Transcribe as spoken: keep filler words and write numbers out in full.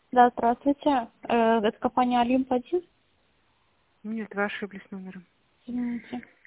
Да, здравствуйте. Э, Это компания Олимп один. Нет, вы ошиблись номером. Извините.